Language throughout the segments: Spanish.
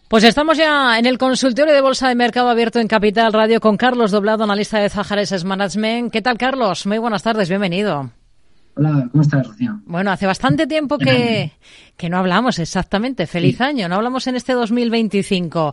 Pues estamos ya en el consultorio de Bolsa de Mercado Abierto en Capital Radio con Carlos Doblado, analista de Zahara Asset Management. ¿Qué tal, Carlos? Muy buenas tardes, bienvenido. Hola, ¿cómo estás, Rocío? Bueno, hace bastante tiempo que no hablamos, exactamente. Feliz año, no hablamos en este 2025.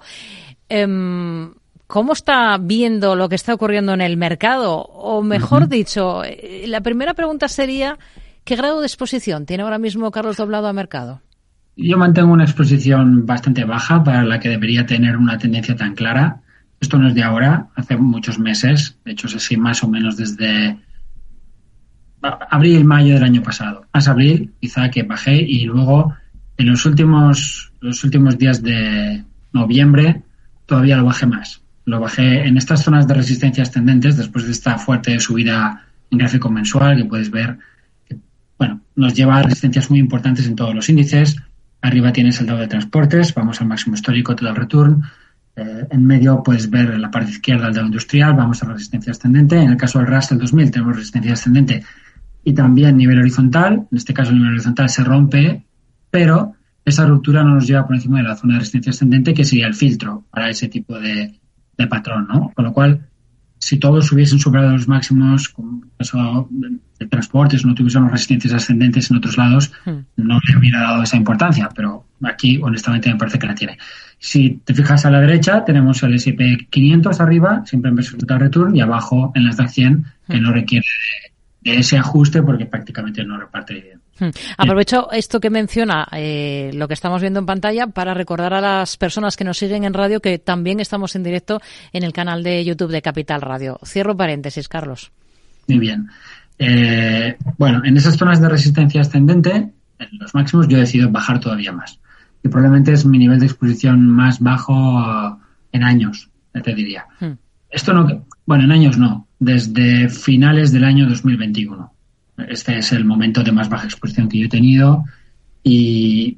¿Cómo está viendo lo que está ocurriendo en el mercado? O mejor dicho, la primera pregunta sería, ¿qué grado de exposición tiene ahora mismo Carlos Doblado a mercado? Yo mantengo una exposición bastante baja para la que debería tener una tendencia tan clara. Esto no es de ahora, hace muchos meses. De hecho, es así más o menos desde abril, mayo del año pasado. Más abril, quizá, que bajé, y luego en los últimos días de noviembre todavía lo bajé más. Lo bajé en estas zonas de resistencia ascendentes después de esta fuerte subida en gráfico mensual que puedes ver. Bueno, nos lleva a resistencias muy importantes en todos los índices. Arriba tienes el Dow de transportes, vamos al máximo histórico, total return. En medio puedes ver en la parte izquierda el Dow industrial, vamos a resistencia ascendente. En el caso del Russell 2000 tenemos resistencia ascendente y también nivel horizontal. En este caso el nivel horizontal se rompe, pero esa ruptura no nos lleva por encima de la zona de resistencia ascendente, que sería el filtro para ese tipo de patrón, ¿no? Con lo cual, si todos hubiesen superado los máximos, como el caso de transportes, no tuviésemos resistencias ascendentes en otros lados, no le hubiera dado esa importancia, pero aquí, honestamente, me parece que la tiene. Si te fijas a la derecha, tenemos el S&P 500 arriba, siempre en versión total return, y abajo en Nasdaq 100, que no requiere de ese ajuste porque prácticamente no reparte dividendos. Aprovecho esto que menciona, lo que estamos viendo en pantalla, para recordar a las personas que nos siguen en radio que también estamos en directo en el canal de YouTube de Capital Radio. Cierro paréntesis, Carlos. Muy bien. Bueno, en esas zonas de resistencia ascendente, en los máximos, yo he decidido bajar todavía más. Y probablemente es mi nivel de exposición más bajo en años, te diría. Esto no, bueno, en años no, desde finales del año 2021. Este es el momento de más baja exposición que yo he tenido, y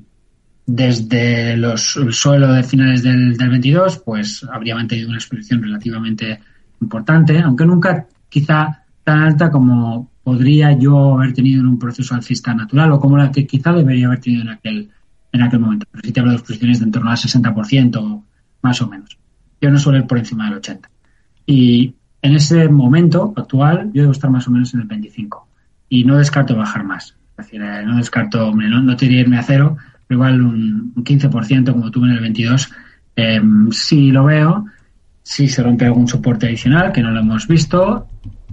desde el suelo de finales del 22, pues habría mantenido una exposición relativamente importante, aunque nunca quizá tan alta como podría yo haber tenido en un proceso alcista natural, o como la que quizá debería haber tenido en aquel momento. Pero sí te hablo de exposiciones de en torno al 60%, más o menos. Yo no suelo ir por encima del 80%. Y en ese momento actual yo debo estar más o menos en el 25%. Y no descarto bajar más. Es decir, no descarto, hombre, no te diría irme a cero, pero igual un 15% como tuve en el 22. Si lo veo, si se rompe algún soporte adicional, que no lo hemos visto,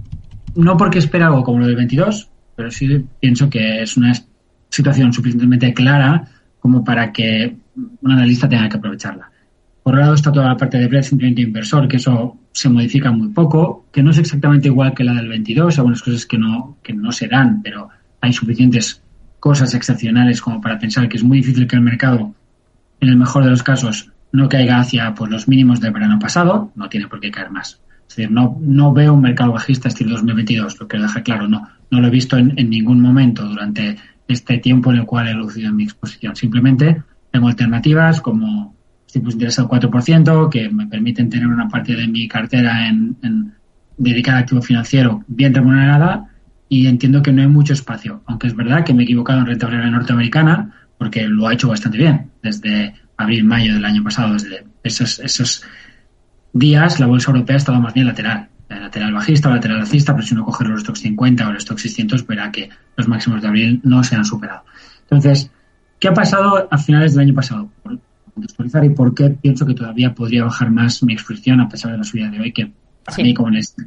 no porque espere algo como lo del 22, pero sí pienso que es una situación suficientemente clara como para que un analista tenga que aprovecharla. Por un lado está toda la parte de sentimiento inversor, que eso se modifica muy poco, que no es exactamente igual que la del 22, algunas cosas que no se dan, pero hay suficientes cosas excepcionales como para pensar que es muy difícil que el mercado, en el mejor de los casos, no caiga hacia pues, los mínimos del verano pasado, no tiene por qué caer más. Es decir, no veo un mercado bajista estilo 2022, lo que lo deja claro, no lo he visto en ningún momento durante este tiempo en el cual he reducido mi exposición. Simplemente tengo alternativas como tipos de interés al 4%, que me permiten tener una parte de mi cartera dedicada a activo financiero bien remunerada, y entiendo que no hay mucho espacio, aunque es verdad que me he equivocado en renta variable norteamericana, porque lo ha hecho bastante bien desde abril-mayo del año pasado. Desde esos días la bolsa europea ha estado más bien lateral bajista o lateral alcista, pero si uno coge los Stoxx 50 o el Stoxx 600 verá que los máximos de abril no se han superado. Entonces, ¿qué ha pasado a finales del año pasado? Contextualizar y por qué pienso que todavía podría bajar más mi exposición a pesar de la subida de hoy, que para mí como en este.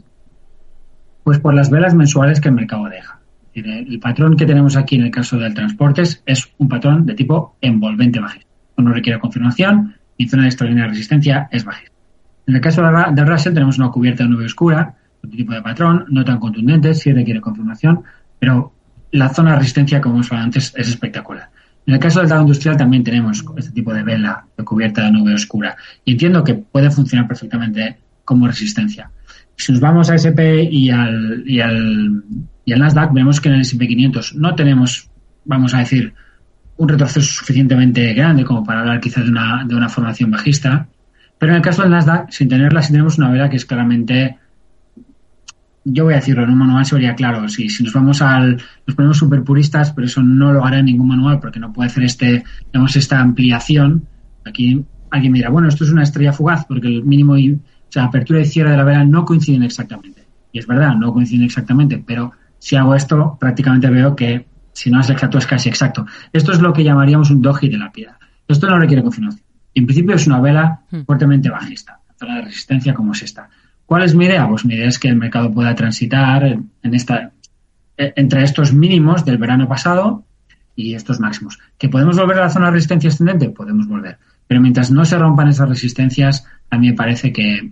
Pues por las velas mensuales que el mercado deja. Es decir, el patrón que tenemos aquí en el caso del transportes es un patrón de tipo envolvente bajista. No requiere confirmación, y zona de extraordinaria resistencia es bajista. En el caso del Russell tenemos una cubierta de nube oscura, otro tipo de patrón, no tan contundente, sí requiere confirmación, pero la zona de resistencia, como hemos hablado antes, es espectacular. En el caso del Dow industrial también tenemos este tipo de vela de cubierta de nube oscura, y entiendo que puede funcionar perfectamente como resistencia. Si nos vamos a S&P y al Nasdaq, vemos que en el S&P 500 no tenemos, vamos a decir, un retroceso suficientemente grande como para hablar quizás de una formación bajista, pero en el caso del Nasdaq, sin tenerla, sí tenemos una vela que es claramente, yo voy a decirlo, en un manual se vería claro. Si nos vamos nos ponemos súper puristas, pero eso no lo hará en ningún manual porque no puede hacer esta ampliación. Aquí alguien me dirá, bueno, esto es una estrella fugaz porque el mínimo y apertura y cierre de la vela no coinciden exactamente. Y es verdad, no coinciden exactamente, pero si hago esto, prácticamente veo que si no es exacto, es casi exacto. Esto es lo que llamaríamos un doji de la piedra. Esto no requiere confirmación. En principio es una vela fuertemente bajista, la zona de resistencia como es esta. ¿Cuál es mi idea? Pues mi idea es que el mercado pueda transitar entre estos mínimos del verano pasado y estos máximos. ¿Que podemos volver a la zona de resistencia ascendente? Podemos volver. Pero mientras no se rompan esas resistencias, a mí me parece que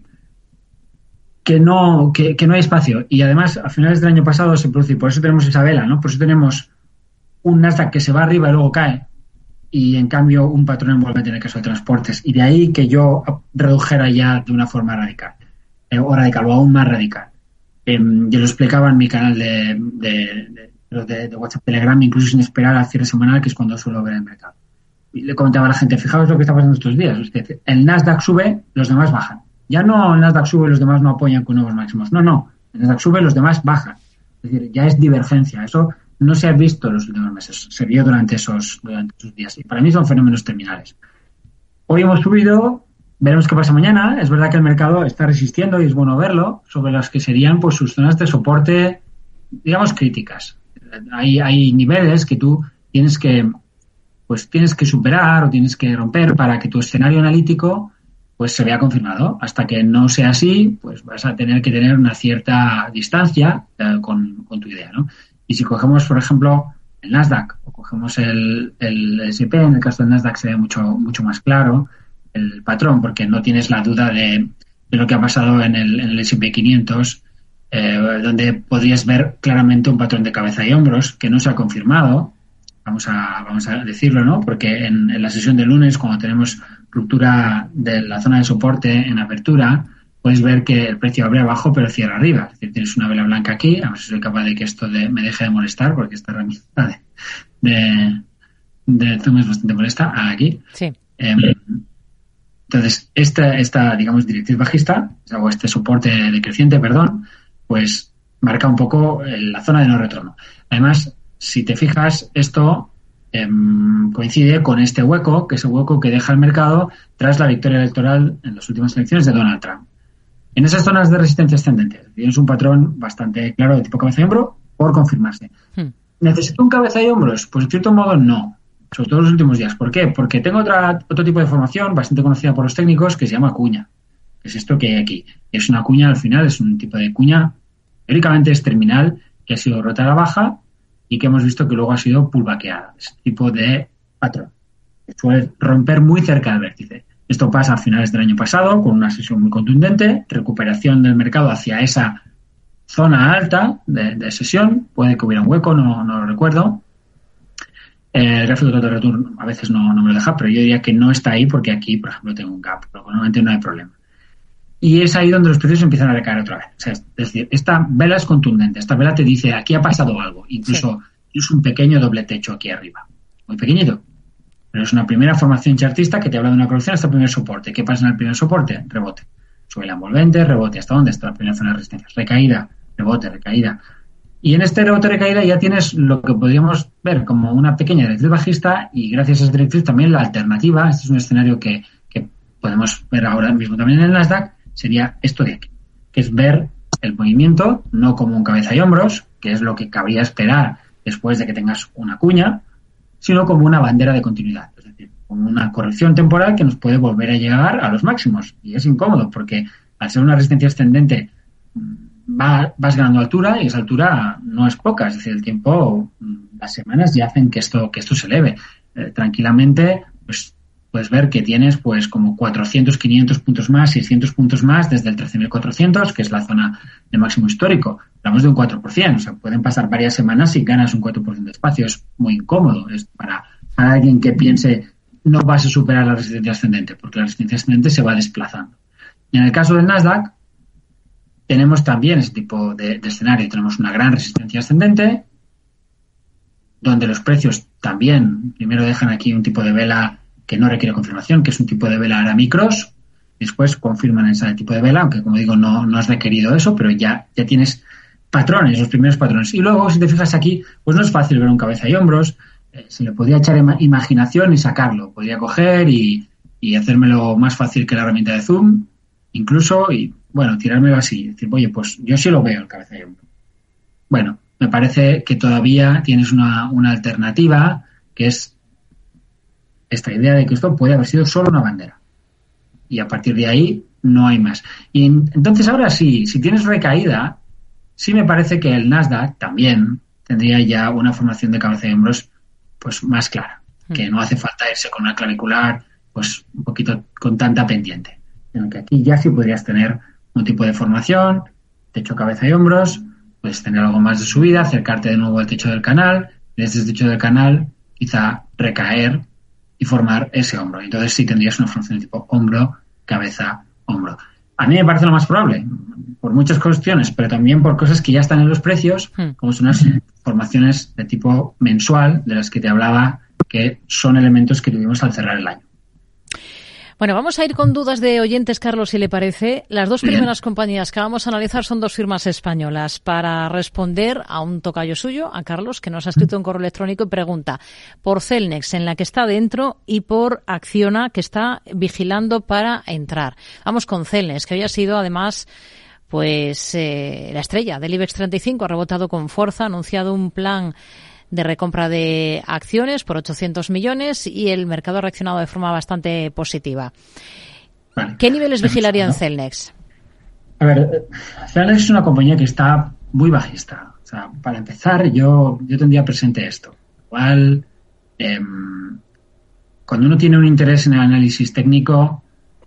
no hay espacio. Y además, a finales del año pasado se produce, y por eso tenemos esa vela, ¿no? Por eso tenemos un Nasdaq que se va arriba y luego cae, y en cambio un patrón envolvente en el caso de transportes. Y de ahí que yo redujera ya de una forma radical, o aún más radical. Yo lo explicaba en mi canal de WhatsApp, Telegram, incluso sin esperar al cierre semanal, que es cuando suelo ver el mercado. Y le comentaba a la gente, fijaos lo que está pasando estos días. Es decir, el Nasdaq sube, los demás bajan. Ya no el Nasdaq sube y los demás no apoyan con nuevos máximos. No. El Nasdaq sube y los demás bajan. Es decir, ya es divergencia. Eso no se ha visto en los últimos meses. Se vio durante esos días. Y para mí son fenómenos terminales. Hoy hemos subido, veremos qué pasa mañana. Es verdad que el mercado está resistiendo y es bueno verlo sobre las que serían pues sus zonas de soporte, digamos, críticas. Hay niveles que tú tienes que superar o tienes que romper para que tu escenario analítico pues se vea confirmado. Hasta que no sea así, pues vas a tener que tener una cierta distancia con tu idea, ¿no? Y si cogemos, por ejemplo, el Nasdaq o cogemos el S&P, en el caso del Nasdaq se ve mucho más claro el patrón, porque no tienes la duda de lo que ha pasado en el S&P 500, donde podrías ver claramente un patrón de cabeza y hombros que no se ha confirmado. Vamos a decirlo, ¿no? Porque en la sesión de lunes, cuando tenemos ruptura de la zona de soporte en apertura, puedes ver que el precio abre abajo pero cierra arriba. Es decir, tienes una vela blanca aquí. A ver si soy capaz de que esto me deje de molestar, porque esta herramienta de Zoom es bastante molesta. Aquí. Sí. Entonces, esta digamos, directriz bajista, o este soporte decreciente, pues marca un poco la zona de no retorno. Además, si te fijas, esto coincide con este hueco, que es el hueco que deja el mercado tras la victoria electoral en las últimas elecciones de Donald Trump. En esas zonas de resistencia ascendente tienes un patrón bastante claro de tipo cabeza y hombro por confirmarse. ¿Necesito un cabeza y hombros? Pues en cierto modo no, sobre todo en los últimos días. ¿Por qué? Porque tengo otro tipo de formación bastante conocida por los técnicos que se llama cuña. Que es esto que hay aquí. Es una cuña, al final es un tipo de cuña, teóricamente es terminal, que ha sido rota a la baja y que hemos visto que luego ha sido pullbackeada. Ese tipo de patrón que suele romper muy cerca del vértice. Esto pasa a finales del año pasado con una sesión muy contundente, recuperación del mercado hacia esa zona alta de sesión. Puede que hubiera un hueco, no lo recuerdo. El gráfico de total return a veces no me lo deja, pero yo diría que no está ahí porque aquí, por ejemplo, tengo un gap, pero normalmente no hay problema. Y es ahí donde los precios empiezan a recaer otra vez. O sea, es decir, esta vela es contundente. Esta vela te dice, aquí ha pasado algo. Incluso es un pequeño doble techo aquí arriba. Muy pequeñito. Pero es una primera formación chartista que te habla de una corrección hasta el primer soporte. ¿Qué pasa en el primer soporte? Rebote. Sube la envolvente, rebote. ¿Hasta dónde está la primera zona de resistencia? Recaída, rebote, recaída. Y en este rebote, recaída ya tienes lo que podríamos ver como una pequeña directriz bajista y gracias a esa directriz también la alternativa. Este es un escenario que podemos ver ahora mismo también en el Nasdaq. Sería esto de aquí, que es ver el movimiento no como un cabeza y hombros, que es lo que cabría esperar después de que tengas una cuña, sino como una bandera de continuidad, es decir, como una corrección temporal que nos puede volver a llegar a los máximos. Y es incómodo porque al ser una resistencia ascendente vas ganando altura y esa altura no es poca, es decir, el tiempo, las semanas ya hacen que esto se eleve. Tranquilamente, pues puedes ver que tienes pues como 400, 500 puntos más, 600 puntos más desde el 13.400, que es la zona de máximo histórico. Hablamos de un 4%, o sea, pueden pasar varias semanas y ganas un 4% de espacio. Es muy incómodo. Es para alguien que piense no vas a superar la resistencia ascendente, porque la resistencia ascendente se va desplazando. Y en el caso del Nasdaq, tenemos también ese tipo de escenario. Tenemos una gran resistencia ascendente, donde los precios también primero dejan aquí un tipo de vela que no requiere confirmación, que es un tipo de vela Arami Cross. Después confirman ese tipo de vela, aunque como digo no has requerido eso, pero ya tienes patrones, los primeros patrones. Y luego, si te fijas aquí, pues no es fácil ver un cabeza y hombros. Se le podría echar imaginación y sacarlo. Podría coger y y hacérmelo más fácil que la herramienta de Zoom, incluso, y bueno, tirármelo así, decir, oye, pues yo sí lo veo el cabeza y hombro. Bueno, me parece que todavía tienes una alternativa, que es esta idea de que esto puede haber sido solo una bandera. Y a partir de ahí no hay más. Y entonces ahora sí, si tienes recaída, sí me parece que el Nasdaq también tendría ya una formación de cabeza y hombros pues más clara, que no hace falta irse con una clavicular pues un poquito con tanta pendiente, sino que aquí ya sí podrías tener un tipo de formación, techo, cabeza y hombros, puedes tener algo más de subida, acercarte de nuevo al techo del canal, desde ese techo del canal quizá recaer y formar ese hombro. Entonces sí tendrías una formación de tipo hombro, cabeza, hombro. A mí me parece lo más probable, por muchas cuestiones, pero también por cosas que ya están en los precios, como son las formaciones de tipo mensual, de las que te hablaba, que son elementos que tuvimos al cerrar el año. Bueno, vamos a ir con dudas de oyentes, Carlos, si le parece. Las dos primeras compañías que vamos a analizar son dos firmas españolas. Para responder a un tocayo suyo, a Carlos, que nos ha escrito un correo electrónico y pregunta por Celnex, en la que está dentro, y por Acciona, que está vigilando para entrar. Vamos con Celnex, que hoy ha sido, además, pues la estrella del IBEX 35, ha rebotado con fuerza, ha anunciado un plan de recompra de acciones por 800 millones y el mercado ha reaccionado de forma bastante positiva. Vale. ¿Qué niveles vigilarían Celnex? A ver, Celnex es una compañía que está muy bajista. O sea, para empezar, yo tendría presente esto. Igual, cuando uno tiene un interés en el análisis técnico,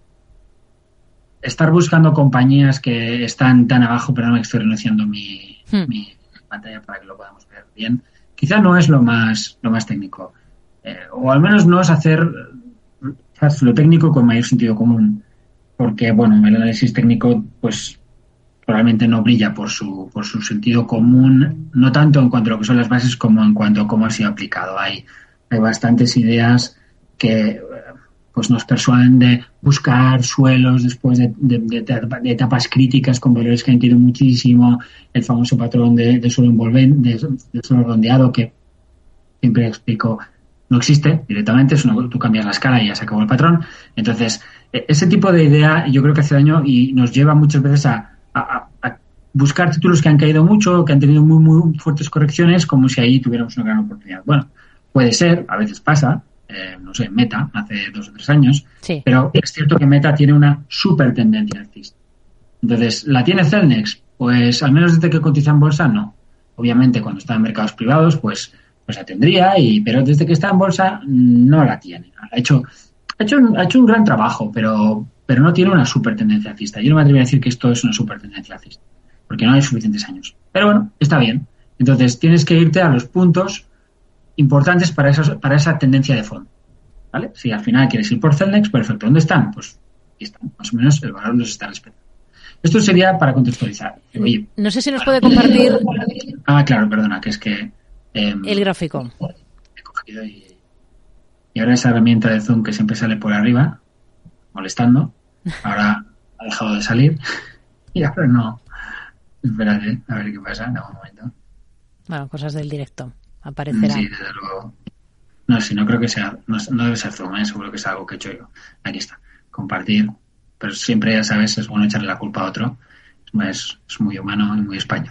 estar buscando compañías que están tan abajo, pero no estoy renunciando mi pantalla para que lo podamos ver bien, quizá no es lo más técnico, o al menos no es hacer lo técnico con mayor sentido común, porque bueno, el análisis técnico pues probablemente no brilla por su sentido común, no tanto en cuanto a lo que son las bases como en cuanto a cómo ha sido aplicado. Hay bastantes ideas que pues nos persuaden de buscar suelos después de etapas críticas con valores que han ido muchísimo, el famoso patrón de suelo envolvente, de suelo redondeado, que siempre explico, no existe directamente, tú cambias la escala y ya se acabó el patrón. Entonces, ese tipo de idea yo creo que hace daño y nos lleva muchas veces a buscar títulos que han caído mucho, que han tenido muy, muy fuertes correcciones, como si ahí tuviéramos una gran oportunidad. Bueno, puede ser, a veces pasa, no sé, Meta, hace 2 o 3 años, sí. Pero es cierto que Meta tiene una súper tendencia alcista. Entonces, ¿la tiene Celnex? Pues al menos desde que cotiza en bolsa, no. Obviamente, cuando está en mercados privados, pues la tendría, pero desde que está en bolsa, no la tiene. Ha hecho un gran trabajo, pero no tiene una súper tendencia alcista. Yo no me atrevo a decir que esto es una súper tendencia alcista, porque no hay suficientes años. Pero bueno, está bien. Entonces, tienes que irte a los puntos importantes para esa tendencia de fondo, ¿vale? Si al final quieres ir por Celnex, perfecto. ¿Dónde están? Pues aquí están. Más o menos el valor los está respetando. Esto sería para contextualizar. Oye, no sé si nos puede compartir... claro, perdona, que es que... el gráfico. He cogido y ahora esa herramienta de Zoom que siempre sale por arriba, molestando, ahora ha dejado de salir y ahora no. Espérate, a ver qué pasa. Dame un momento. Bueno, cosas del directo. Aparecerá. Sí, desde luego. No, si no creo que sea, no debe ser Zoom, seguro que es algo que he hecho yo. Aquí está, compartir. Pero siempre, ya sabes, es bueno echarle la culpa a otro. Es muy humano y muy español.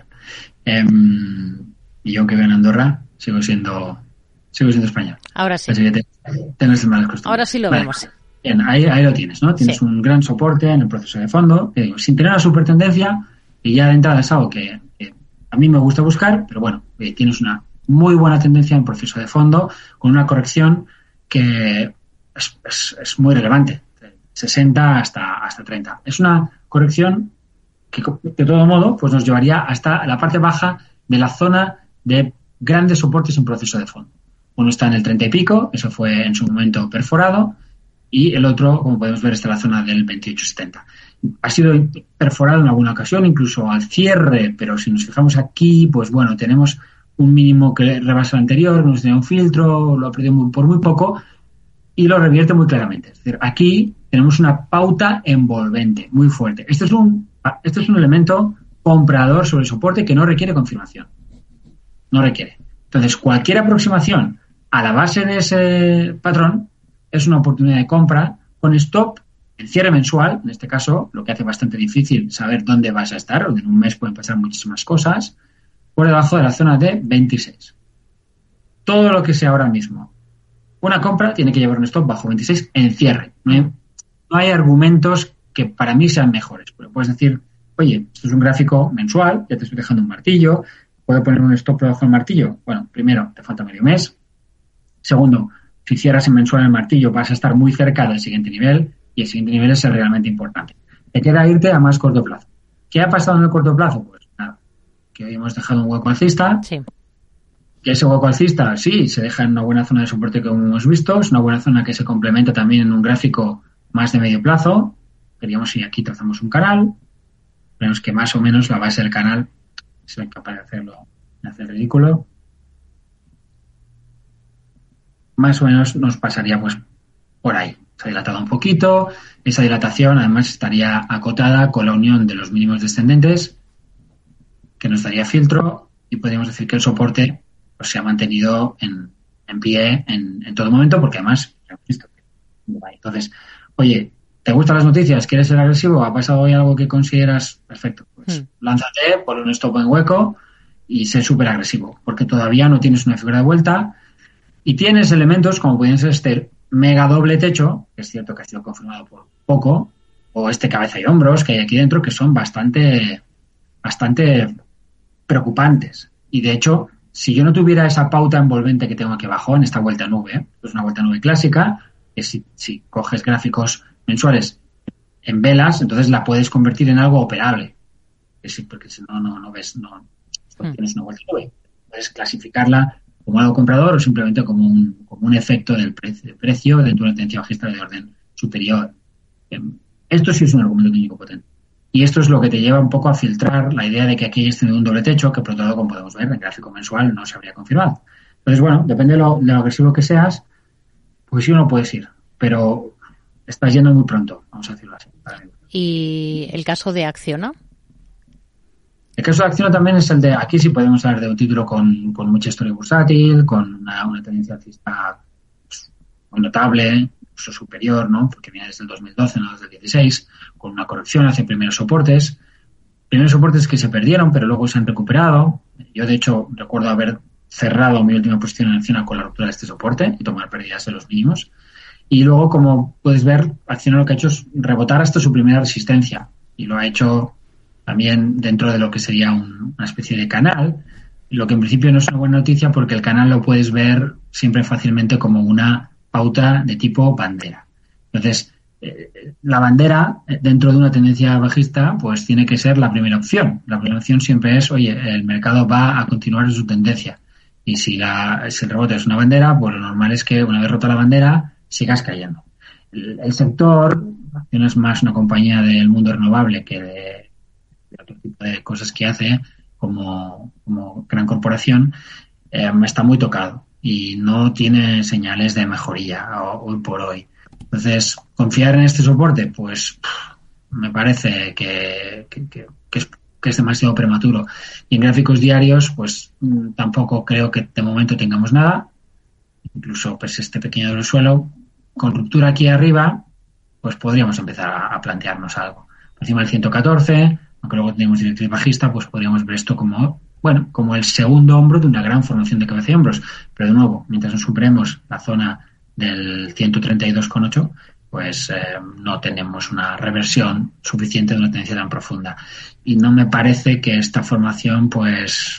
Y yo, aunque vivo en Andorra, sigo siendo español. Ahora sí. Así que tengo esas malas costumbres. Ahora sí lo vemos. Bien, ahí lo tienes, ¿no? Tienes un gran soporte en el proceso de fondo, sin tener una super tendencia, y ya de entrada es algo que a mí me gusta buscar, pero bueno, tienes una muy buena tendencia en proceso de fondo, con una corrección que es muy relevante, 60 hasta 30. Es una corrección que, de todo modo, pues nos llevaría hasta la parte baja de la zona de grandes soportes en proceso de fondo. Uno está en el 30 y pico, eso fue en su momento perforado, y el otro, como podemos ver, está en la zona del 28,70. Ha sido perforado en alguna ocasión, incluso al cierre, pero si nos fijamos aquí, pues bueno, tenemos un mínimo que rebasa el anterior, nos tiene un filtro, lo ha perdido por muy poco y lo revierte muy claramente. Es decir, aquí tenemos una pauta envolvente muy fuerte. Este es un elemento comprador sobre el soporte que no requiere confirmación. No requiere. Entonces, cualquier aproximación a la base de ese patrón es una oportunidad de compra con stop en cierre mensual, en este caso, lo que hace bastante difícil saber dónde vas a estar, donde en un mes pueden pasar muchísimas cosas, por debajo de la zona de 26. Todo lo que sea ahora mismo una compra tiene que llevar un stop bajo 26 en cierre. No hay argumentos que para mí sean mejores. Pero puedes decir, oye, esto es un gráfico mensual, ya te estoy dejando un martillo, ¿puedo poner un stop por debajo del martillo? Bueno, primero, te falta medio mes. Segundo, si cierras en mensual el martillo vas a estar muy cerca del siguiente nivel y el siguiente nivel es el realmente importante. Te queda irte a más corto plazo. ¿Qué ha pasado en el corto plazo? Pues nada, que hoy hemos dejado un hueco alcista. Sí. Que ese hueco alcista, sí, se deja en una buena zona de soporte que hemos visto. Es una buena zona que se complementa también en un gráfico más de medio plazo. Veríamos si aquí trazamos un canal. Vemos que más o menos la base del canal es capaz de hacerlo, de hacer ridículo. Más o menos nos pasaría pues por ahí. Se ha dilatado un poquito. Esa dilatación además estaría acotada con la unión de los mínimos descendentes, que nos daría filtro, y podríamos decir que el soporte pues se ha mantenido en pie en todo momento, porque además hemos visto que entonces, oye, ¿te gustan las noticias? ¿Quieres ser agresivo? ¿Ha pasado hoy algo que consideras perfecto? Pues lánzate, pon un stop en hueco y sé súper agresivo, porque todavía no tienes una figura de vuelta y tienes elementos como pueden ser este mega doble techo, que es cierto que ha sido confirmado por poco, o este cabeza y hombros que hay aquí dentro, que son bastante preocupantes. Y de hecho, si yo no tuviera esa pauta envolvente que tengo aquí abajo en esta vuelta nube, es una vuelta nube clásica, que si coges gráficos mensuales en velas, entonces la puedes convertir en algo operable. Porque si no ves, no tienes una vuelta nube. Puedes clasificarla como algo comprador o simplemente como un efecto del precio dentro de una tendencia bajista de orden superior. Esto sí es un argumento técnico potente. Y esto es lo que te lleva un poco a filtrar la idea de que aquí hayas tenido un doble techo, que por otro lado, como podemos ver, en el gráfico mensual no se habría confirmado. Entonces, bueno, depende de lo agresivo que seas, pues sí o no puedes ir. Pero estás yendo muy pronto, vamos a decirlo así. ¿Y el caso de Acciona? El caso de Acciona también es el de, aquí sí podemos hablar de un título con mucha historia bursátil, con una tendencia alcista pues, muy notable, incluso superior, ¿no? Porque viene desde el 2012, no desde el 2016, con una corrección hacia primeros soportes que se perdieron, pero luego se han recuperado. Yo, de hecho, recuerdo haber cerrado mi última posición en Acciona con la ruptura de este soporte y tomar pérdidas de los mínimos. Y luego, como puedes ver, Acciona lo que ha hecho es rebotar hasta su primera resistencia. Y lo ha hecho también dentro de lo que sería una especie de canal, lo que en principio no es una buena noticia porque el canal lo puedes ver siempre fácilmente como una pauta de tipo bandera. Entonces, la bandera dentro de una tendencia bajista pues tiene que ser la primera opción. La primera opción siempre es, oye, el mercado va a continuar en su tendencia. Y si el rebote es una bandera, pues lo normal es que una vez rota la bandera sigas cayendo. El sector, Acciona es más una compañía del mundo renovable que de otro tipo de cosas que hace como gran corporación, está muy tocado y no tiene señales de mejoría hoy por hoy. Entonces, confiar en este soporte, pues me parece que es demasiado prematuro. Y en gráficos diarios, pues tampoco creo que de momento tengamos nada. Incluso pues este pequeño del suelo, con ruptura aquí arriba, pues podríamos empezar a plantearnos algo. Por encima del 114, aunque luego tenemos directriz bajista, pues podríamos ver esto como el segundo hombro de una gran formación de cabeza y hombros. Pero de nuevo, mientras no superemos la zona del 132,8, pues no tenemos una reversión suficiente de una tendencia tan profunda. Y no me parece que esta formación, pues,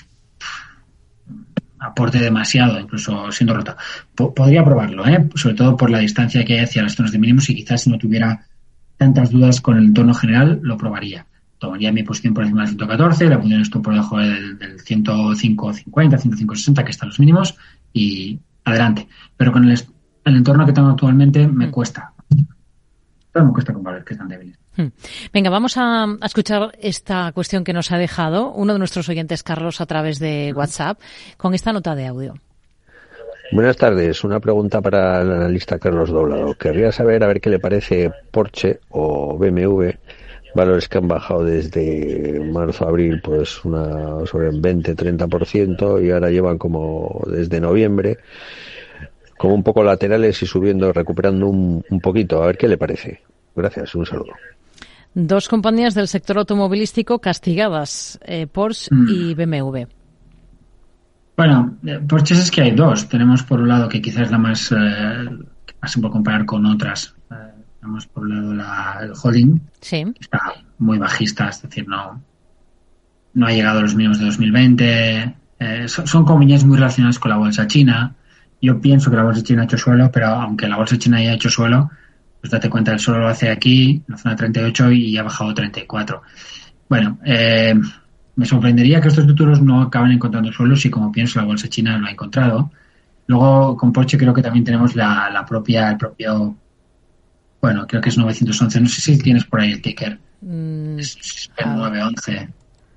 aporte demasiado, incluso siendo rota. Podría probarlo, sobre todo por la distancia que hay hacia las zonas de mínimos y quizás si no tuviera tantas dudas con el entorno general, lo probaría. Tomaría mi posición por encima del 114, la pondría esto por debajo del 105.50, 105.60, que están los mínimos, y adelante. Pero con el entorno que tengo actualmente me cuesta. Todo me cuesta con valores que están débiles. Venga, vamos a escuchar esta cuestión que nos ha dejado uno de nuestros oyentes, Carlos, a través de WhatsApp, con esta nota de audio. Buenas tardes. Una pregunta para el analista Carlos Doblado. Querría saber a ver qué le parece Porsche o BMW, valores que han bajado desde marzo a abril pues sobre el 20-30% y ahora llevan como desde noviembre como un poco laterales y subiendo, recuperando un poquito. A ver qué le parece. Gracias, un saludo. Dos compañías del sector automovilístico castigadas, Porsche y BMW. Bueno, Porsche es que hay dos. Tenemos por un lado que quizás es la más, que más se puede comparar con otras. Tenemos por un lado el holding, sí, que está muy bajista, es decir, no ha llegado a los mínimos de 2020. Son compañías muy relacionadas con la bolsa china. Yo pienso que la bolsa china ha hecho suelo, pero aunque la bolsa china haya hecho suelo, pues date cuenta, el suelo lo hace aquí, en la zona 38 y ha bajado 34. Bueno, me sorprendería que estos futuros no acaben encontrando suelo si, como pienso, la bolsa china lo ha encontrado. Luego, con Porsche creo que también tenemos el propio, bueno, creo que es 911, no sé si tienes por ahí el ticker. Es el 911.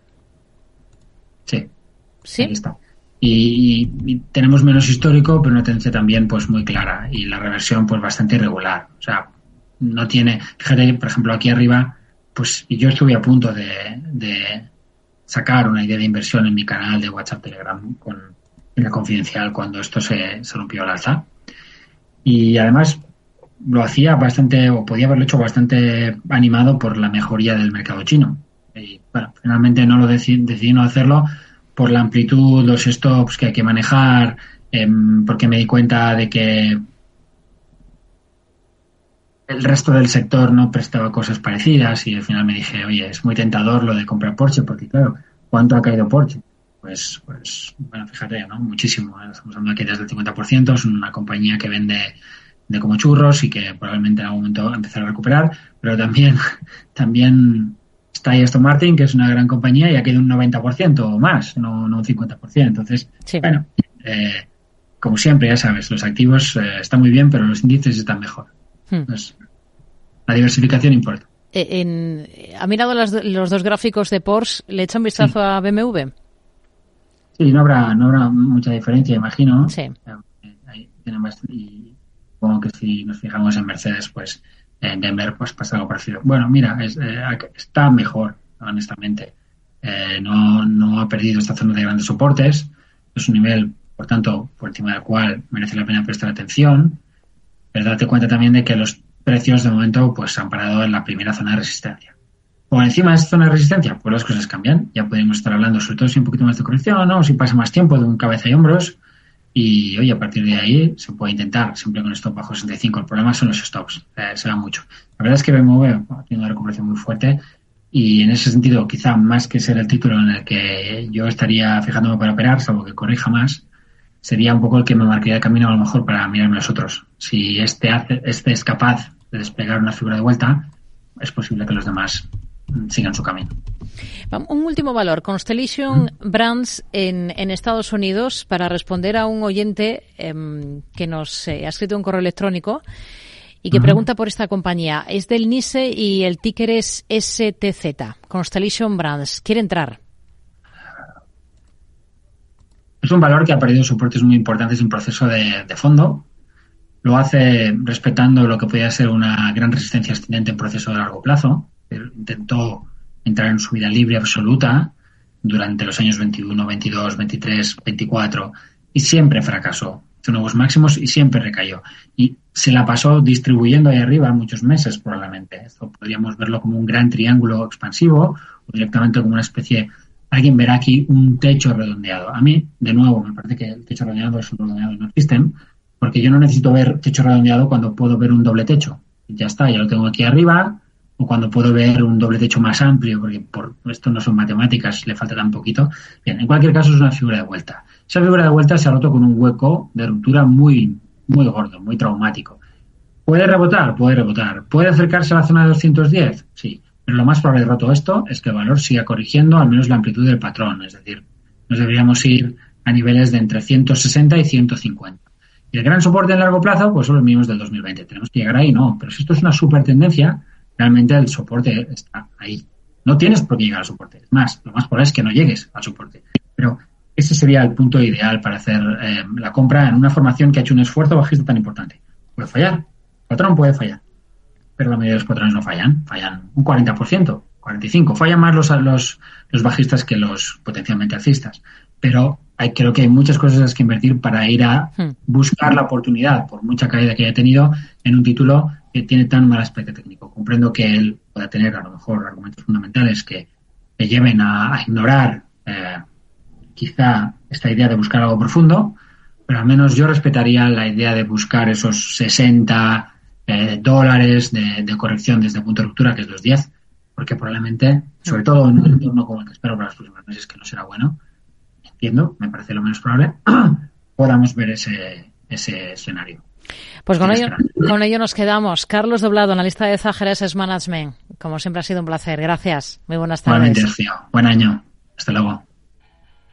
Sí, ahí está. Y tenemos menos histórico, pero una tendencia también pues muy clara y la reversión pues bastante irregular. O sea, no tiene, fíjate, por ejemplo, aquí arriba, pues yo estuve a punto de sacar una idea de inversión en mi canal de WhatsApp Telegram en la Confidencial cuando esto se rompió al alza. Y además lo hacía bastante, o podía haberlo hecho bastante animado por la mejoría del mercado chino. Y bueno, finalmente no lo decidí no hacerlo por la amplitud, los stops que hay que manejar, porque me di cuenta de que el resto del sector no prestaba cosas parecidas y al final me dije, oye, es muy tentador lo de comprar Porsche, porque claro, ¿cuánto ha caído Porsche? Pues bueno, fíjate, ¿no? Muchísimo. Estamos hablando aquí desde el 50%, es una compañía que vende como churros y que probablemente en algún momento empezará a recuperar, pero también está ahí Aston Martin, que es una gran compañía y ha caído un 90% o más, no un 50%. Entonces, sí. Bueno, como siempre, ya sabes, los activos están muy bien, pero los índices están mejor. Entonces, la diversificación importa. ¿Ha mirado los dos gráficos de Porsche? ¿Le echa un vistazo a BMW? Sí, no habrá mucha diferencia, imagino. Sí. Ahí tenemos, y supongo que si nos fijamos en Mercedes, pues en Denver pues pasa algo parecido. Bueno, mira, está mejor, honestamente. No ha perdido esta zona de grandes soportes. Es un nivel, por tanto, por encima del cual merece la pena prestar atención. Pero date cuenta también de que los precios de momento pues han parado en la primera zona de resistencia. Por encima de esta zona de resistencia, pues las cosas cambian. Ya podemos estar hablando, sobre todo si un poquito más de corrección, ¿no? Si pasa más tiempo de un cabeza y hombros. Y, oye, a partir de ahí se puede intentar, siempre con stop bajo 65. El problema son los stops, se da mucho. La verdad es que BMW ha tenido una recuperación muy fuerte y en ese sentido, quizá más que ser el título en el que yo estaría fijándome para operar, salvo que corrija más, sería un poco el que me marcaría el camino a lo mejor para mirarme los otros. Si este es capaz de desplegar una figura de vuelta, es posible que los demás sigan su camino. Un último valor, Constellation Brands en Estados Unidos, para responder a un oyente que nos ha escrito un correo electrónico y que pregunta por esta compañía. Es del NISE y el ticker es STZ, Constellation Brands. ¿Quiere entrar? Es un valor que ha perdido soportes muy importantes en proceso de fondo. Lo hace respetando lo que podía ser una gran resistencia ascendente en proceso de largo plazo. Intentó entrar en subida libre absoluta durante los años 21, 22, 23, 24 y siempre fracasó. Hizo nuevos máximos y siempre recayó. Y se la pasó distribuyendo ahí arriba muchos meses probablemente. Esto podríamos verlo como un gran triángulo expansivo o directamente como una especie... Alguien verá aquí un techo redondeado. A mí, de nuevo, me parece que el techo redondeado es un redondeado no existen, porque yo no necesito ver techo redondeado cuando puedo ver un doble techo. Ya está, ya lo tengo aquí arriba, o cuando puedo ver un doble techo más amplio, porque por esto no son matemáticas, le falta tan poquito. Bien, en cualquier caso es una figura de vuelta. Esa figura de vuelta se ha roto con un hueco de ruptura muy, muy gordo, muy traumático. ¿Puede rebotar? Puede rebotar. ¿Puede acercarse a la zona de 210? Sí. Pero lo más probable de roto esto es que el valor siga corrigiendo al menos la amplitud del patrón. Es decir, nos deberíamos ir a niveles de entre 160 y 150. Y el gran soporte en largo plazo, pues son los mínimos del 2020. ¿Tenemos que llegar ahí? No. Pero si esto es una super tendencia, realmente el soporte está ahí. No tienes por qué llegar al soporte. Es más, lo más probable es que no llegues al soporte. Pero ese sería el punto ideal para hacer la compra en una formación que ha hecho un esfuerzo bajista tan importante. Puede fallar. El patrón puede fallar. Pero la mayoría de los patrones no fallan un 40%, 45%. Fallan más los bajistas que los potencialmente alcistas. Pero creo que hay muchas cosas en las que invertir para ir a buscar la oportunidad, por mucha caída que haya tenido, en un título que tiene tan mal aspecto técnico. Comprendo que él pueda tener a lo mejor argumentos fundamentales que le lleven a ignorar quizá esta idea de buscar algo profundo, pero al menos yo respetaría la idea de buscar esos 60 dólares de corrección desde el punto de ruptura, que es los 10, porque probablemente, sobre todo en un entorno como el que espero para los próximos meses, que no será bueno, entiendo, me parece lo menos probable, podamos ver ese escenario. Pues con ello nos quedamos. Carlos Doblado, analista de Záhara Asset Management. Como siempre ha sido un placer. Gracias. Muy buenas tardes. Igualmente, Rocío. Buen año. Hasta luego.